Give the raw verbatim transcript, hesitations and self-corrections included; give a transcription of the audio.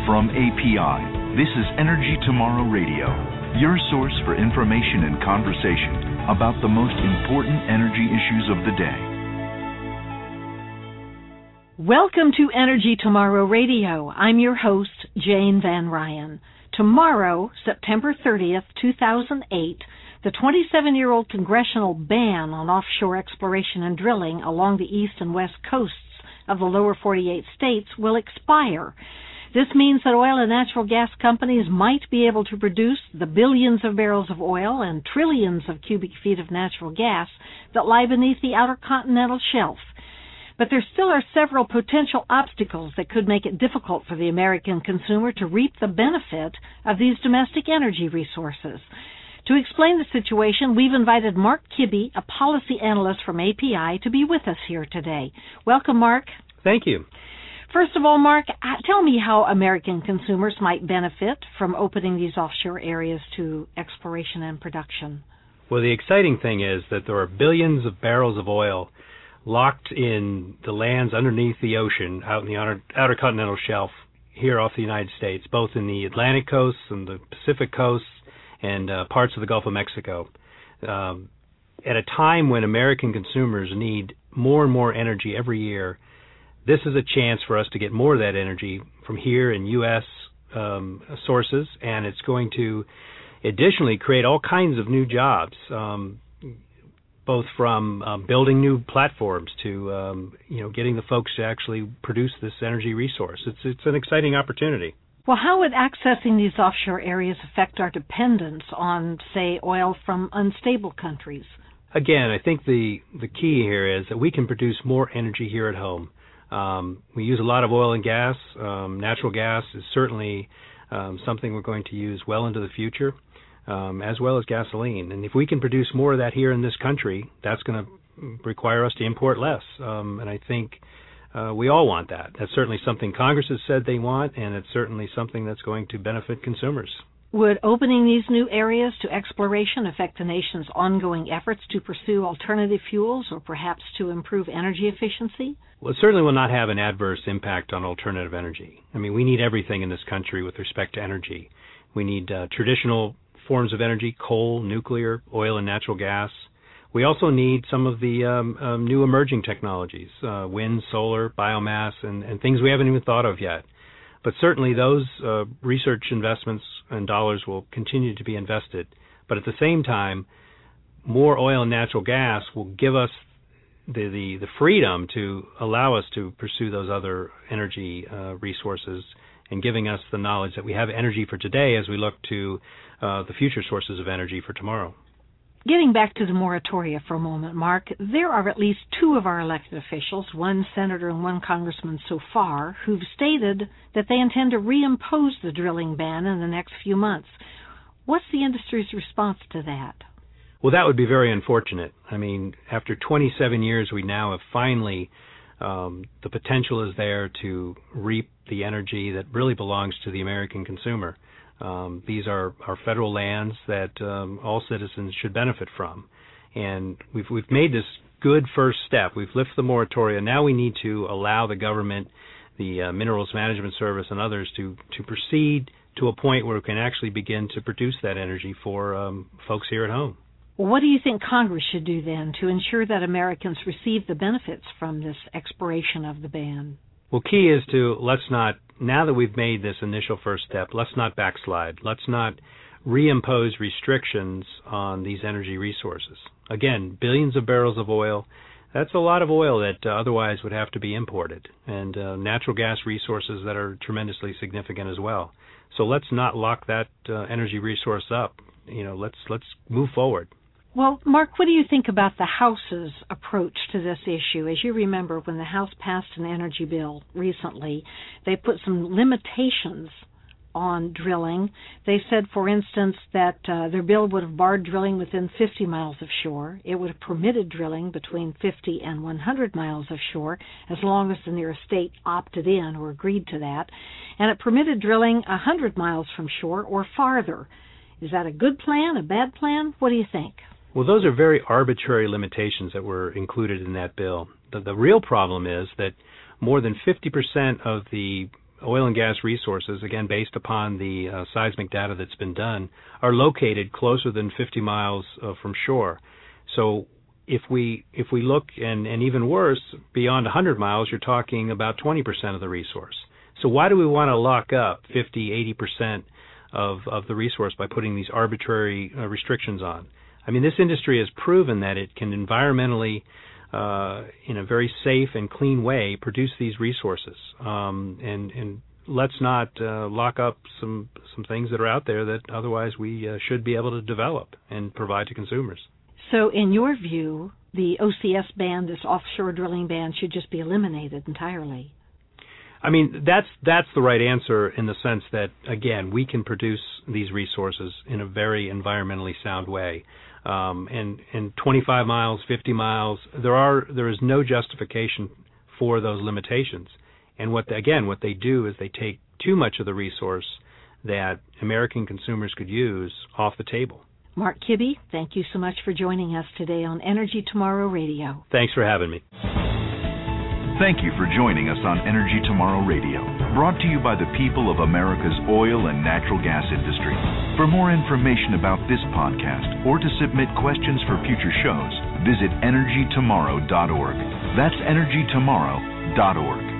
From A P I, this is Energy Tomorrow Radio, your source for information and conversation about the most important energy issues of the day. Welcome to Energy Tomorrow Radio. I'm your host, Jane Van Ryan. Tomorrow, September thirtieth, two thousand eight, the twenty-seven-year-old congressional ban on offshore exploration and drilling along the east and west coasts of the lower forty-eight states will expire. This means that oil and natural gas companies might be able to produce the billions of barrels of oil and trillions of cubic feet of natural gas that lie beneath the outer continental shelf. But there still are several potential obstacles that could make it difficult for the American consumer to reap the benefit of these domestic energy resources. To explain the situation, we've invited Mark Kibbe, a policy analyst from A P I, to be with us here today. Welcome, Mark. Thank you. First of all, Mark, tell me how American consumers might benefit from opening these offshore areas to exploration and production. Well, the exciting thing is that there are billions of barrels of oil locked in the lands underneath the ocean out in the outer, outer continental shelf here off the United States, both in the Atlantic coasts and the Pacific coasts and uh, parts of the Gulf of Mexico. Um, at a time when American consumers need more and more energy every year, this is a chance for us to get more of that energy from here in U S um, sources, and it's going to additionally create all kinds of new jobs, um, both from um, building new platforms to um, you know getting the folks to actually produce this energy resource. It's it's an exciting opportunity. Well, how would accessing these offshore areas affect our dependence on, say, oil from unstable countries? Again, I think the the key here is that we can produce more energy here at home. Um, we use a lot of oil and gas. Um, natural gas is certainly um, something we're going to use well into the future, um, as well as gasoline. And if we can produce more of that here in this country, that's going to require us to import less. Um, and I think uh, we all want that. That's certainly something Congress has said they want, and it's certainly something that's going to benefit consumers. Would opening these new areas to exploration affect the nation's ongoing efforts to pursue alternative fuels or perhaps to improve energy efficiency? Well, it certainly will not have an adverse impact on alternative energy. I mean, we need everything in this country with respect to energy. We need uh, traditional forms of energy, coal, nuclear, oil, and natural gas. We also need some of the um, um, new emerging technologies, uh, wind, solar, biomass, and, and things we haven't even thought of yet. But certainly those uh, research investments and dollars will continue to be invested. But at the same time, more oil and natural gas will give us the, the, the freedom to allow us to pursue those other energy uh, resources and giving us the knowledge that we have energy for today as we look to uh, the future sources of energy for tomorrow. Getting back to the moratoria for a moment, Mark, there are at least two of our elected officials, one senator and one congressman so far, who've stated that they intend to reimpose the drilling ban in the next few months. What's the industry's response to that? Well, that would be very unfortunate. I mean, after twenty-seven years, we now have finally, um, the potential is there to reap the energy that really belongs to the American consumer. Um, these are, are federal lands that um, all citizens should benefit from. And we've we've made this good first step. We've lifted the moratoria. Now we need to allow the government, the uh, Minerals Management Service, and others to, to proceed to a point where we can actually begin to produce that energy for um, folks here at home. Well, what do you think Congress should do then to ensure that Americans receive the benefits from this expiration of the ban? Well, key is to let's not, now that we've made this initial first step, let's not backslide. Let's not reimpose restrictions on these energy resources. Again, billions of barrels of oil, that's a lot of oil that uh, otherwise would have to be imported, and uh, natural gas resources that are tremendously significant as well. So let's not lock that uh, energy resource up. You know, let's let's move forward. Well, Mark, what do you think about the House's approach to this issue? As you remember, when the House passed an energy bill recently, they put some limitations on drilling. They said, for instance, that uh, their bill would have barred drilling within fifty miles of shore. It would have permitted drilling between fifty and one hundred miles of shore, as long as the nearest state opted in or agreed to that. And it permitted drilling one hundred miles from shore or farther. Is that a good plan, a bad plan? What do you think? Well, those are very arbitrary limitations that were included in that bill. The, the real problem is that more than fifty percent of the oil and gas resources, again based upon the uh, seismic data that's been done, are located closer than fifty miles uh, from shore. So if we if we look, and, and even worse, beyond one hundred miles, you're talking about twenty percent of the resource. So why do we want to lock up fifty, eighty percent of, of the resource by putting these arbitrary uh, restrictions on? I mean, this industry has proven that it can environmentally, uh, in a very safe and clean way, produce these resources. Um, and, and let's not uh, lock up some some things that are out there that otherwise we uh, should be able to develop and provide to consumers. So in your view, the O C S ban, this offshore drilling ban, should just be eliminated entirely? I mean, that's that's the right answer in the sense that, again, we can produce these resources in a very environmentally sound way. Um, and, and twenty-five miles, fifty miles, there are there is no justification for those limitations. And what they, again, what they do is they take too much of the resource that American consumers could use off the table. Mark Kibbe, thank you so much for joining us today on Energy Tomorrow Radio. Thanks for having me. Thank you for joining us on Energy Tomorrow Radio, brought to you by the people of America's oil and natural gas industry. For more information about this podcast or to submit questions for future shows, visit energy tomorrow dot org. That's energy tomorrow dot org.